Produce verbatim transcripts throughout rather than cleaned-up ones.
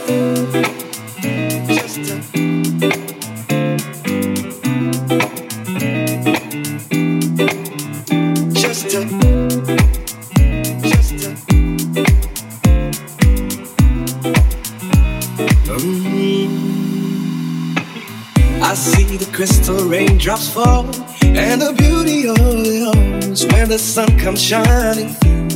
Raindrops fall, and the beauty of it all is when the sun comes shining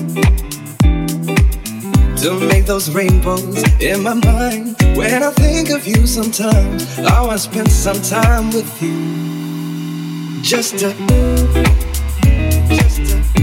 to make those rainbows in my mind. When I think of you sometimes, I want to spend some time with you. Just to, just to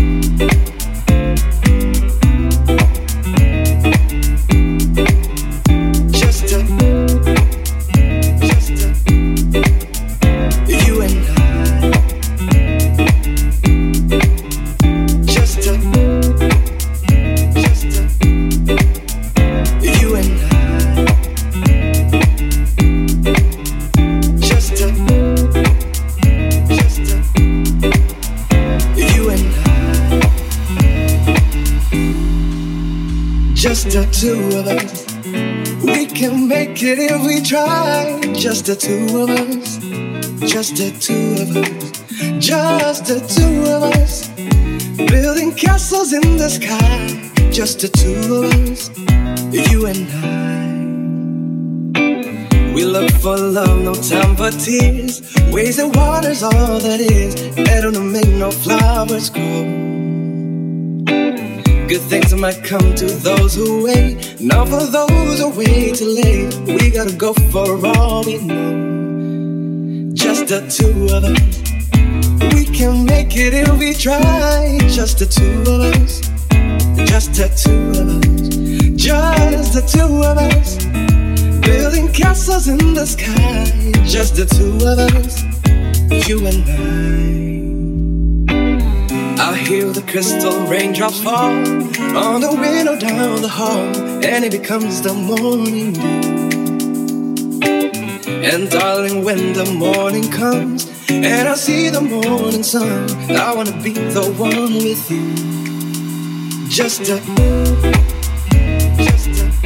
the two of us. We can make it if we try. Just the two of us. Just the two of us. Just the two of us. Building castles in the sky. Just the two of us. You and I. We look for love, no time for tears. Waves and water's all that is. Better to make no flowers grow. Good things might come to those who wait. Not for those who wait too late. We gotta go for all we know. Just the two of us. We can make it if we try. Just the two of us. Just the two of us. Just the two of us. Building castles in the sky. Just the two of us. You and I. I hear the crystal raindrops fall on the window down the hall, and it becomes the morning dew. And darling, when the morning comes and I see the morning sun, I wanna be the one with you. Just to, just to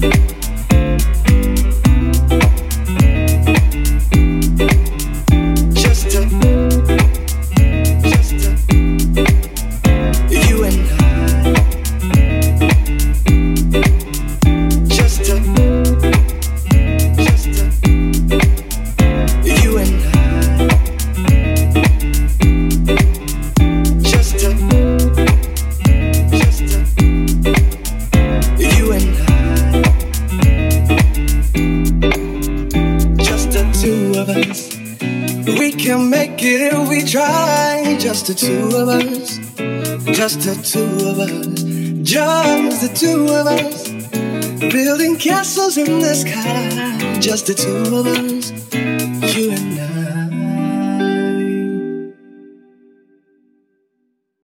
Just the two of us, just the two of us, just the two of us, building castles in the sky. Just the two of us,